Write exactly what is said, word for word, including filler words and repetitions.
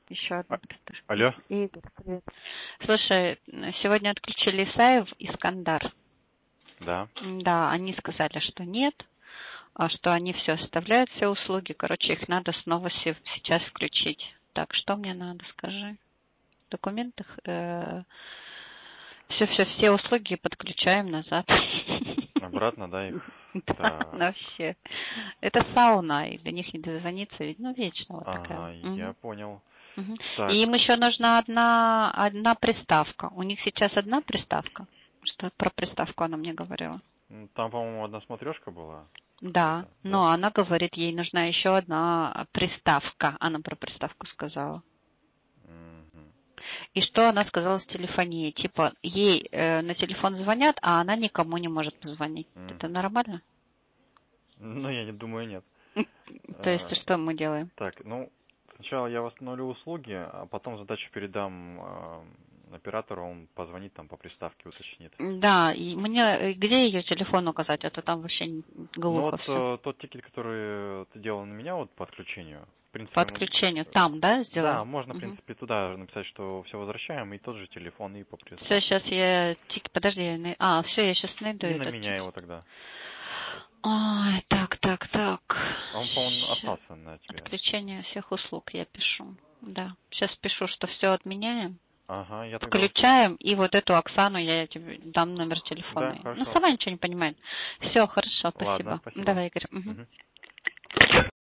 Еще одна приставка. Алло. Игорь, привет. Слушай, сегодня отключили Исаев и Скандар. Да. Да, они сказали, что нет, а что они все оставляют, все услуги. Короче, их надо снова се- сейчас включить. Так, что мне надо, скажи? В документах все, все, все услуги подключаем назад. Обратно, да, их? Да, Так. вообще. Это сауна, и до них не дозвониться, ведь, ну, вечно вот такая. Ага, я Мгм. понял. Мгм. Так, И им еще нужна одна, одна приставка. У них сейчас одна приставка. Что про приставку она мне говорила. м, там, по-моему, одна смотрешка была Да, какая-то, да? но она говорит, ей нужна еще одна приставка. Она про приставку сказала. Мгм. И что она сказала с телефонией? Типа, ей э, на телефон звонят, а она никому не может позвонить. Это Мгм. нормально? Ну, я не думаю, нет. То есть, Э, что мы делаем? Так, ну, сначала я восстановлю услуги, а потом задачу передам э, оператору, он позвонит там по приставке, уточнит. Да, и мне э, где ее телефон указать, а то там вообще н- Ну глухо вот все. э, тот тикет, который ты делал на меня вот по отключению, в По принципе, м, отключению. Там, да, да, сделай? можно, в принципе, туда написать, что все возвращаем, и тот же телефон, и по Все, приставке. сейчас я... Тик, подожди, я на- а, все, я сейчас найду И на этот меня тикет. его тогда. Ой, так, так, так. А он, по-моему, Ща- остался на тебе. Отключение всех услуг я пишу. Да, сейчас пишу, что все отменяем. Ага, я тогда услышал. Включаем, и вот эту Оксану я тебе дам номер Да, телефона. Ну, хорошо. сама ничего не понимает. Все, хорошо, Ладно, спасибо. спасибо. Давай, Игорь. Мгм. Мгм.